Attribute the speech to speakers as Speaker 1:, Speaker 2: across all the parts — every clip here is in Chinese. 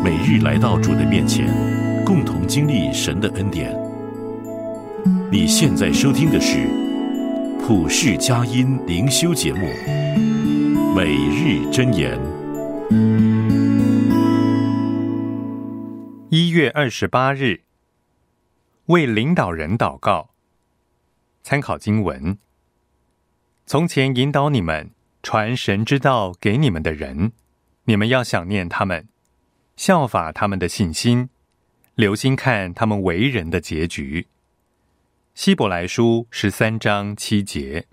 Speaker 1: 每日来到主的面前，共同经历神的恩典。你现在收听的是普世佳音灵修节目每日箴言。
Speaker 2: 1月28日，为领导人祷告。参考经文：从前引导你们传神之道给你们的人，你们要想念他们，效法他们的信心，留心看他们为人的结局。希伯来书13章7节。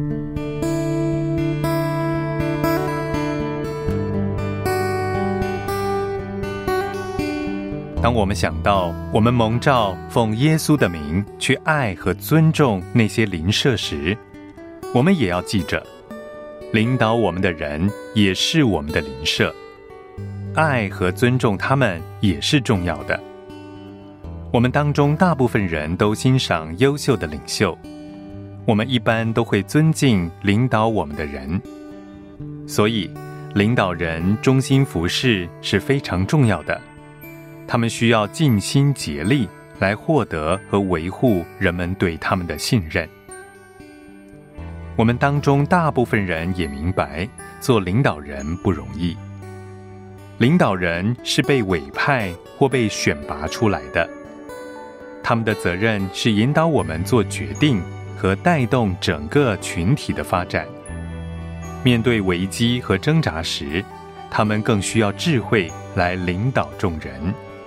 Speaker 2: 当我们想到我们蒙召奉耶稣的名去爱和尊重那些邻舍时，我们也要记着，领导我们的人也是我们的邻舍，爱和尊重他们也是重要的。我们当中大部分人都欣赏优秀的领袖，我们一般都会尊敬领导我们的人，所以领导人忠心服侍是非常重要的。他们需要尽心竭力来获得和维护人们对他们的信任。我们当中大部分人也明白，做领导人不容易。领导人是被委派或被选拔出来的，他们的责任是引导我们做决定和带动整个群体的发展。面对危机和挣扎时，他们更需要智慧来领导众人。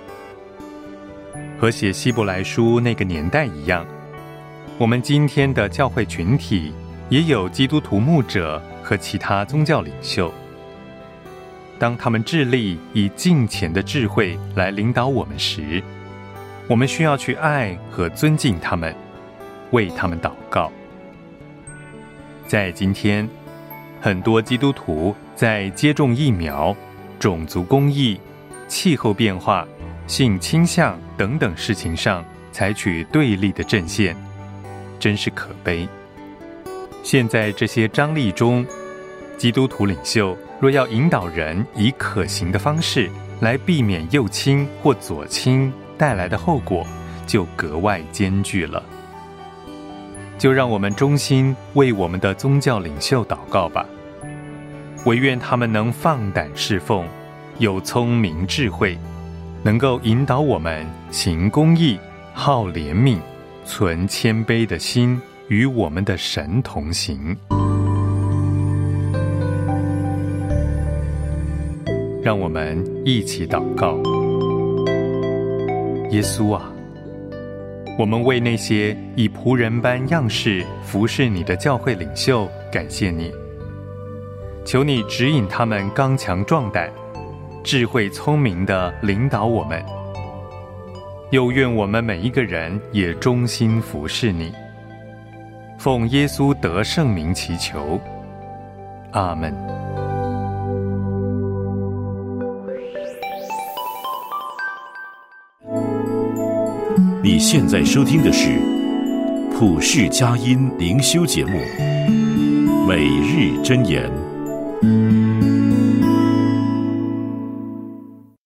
Speaker 2: 和写希伯来书那个年代一样，我们今天的教会群体也有基督徒牧者和其他宗教领袖。当他们致力以敬虔的智慧来领导我们时，我们需要去爱和尊敬他们，为他们祷告。在今天，很多基督徒在接种疫苗、种族公义、气候变化、性倾向等等事情上采取对立的阵线，真是可悲。现在这些张力中，基督徒领袖若要引导人以可行的方式来避免右倾或左倾带来的后果，就格外艰巨了。就让我们衷心为我们的宗教领袖祷告吧，惟愿他们能放胆侍奉，有聪明智慧，能够引导我们行公义、好怜悯、存谦卑的心，与我们的神同行。让我们一起祷告。耶稣啊，我们为那些以仆人般样式服侍你的教会领袖感谢你，求你指引他们刚强壮胆，智慧聪明地领导我们。又愿我们每一个人也忠心服侍你。奉耶稣得圣名祈求，阿们。
Speaker 1: 你现在收听的是普世佳音灵修节目每日箴言。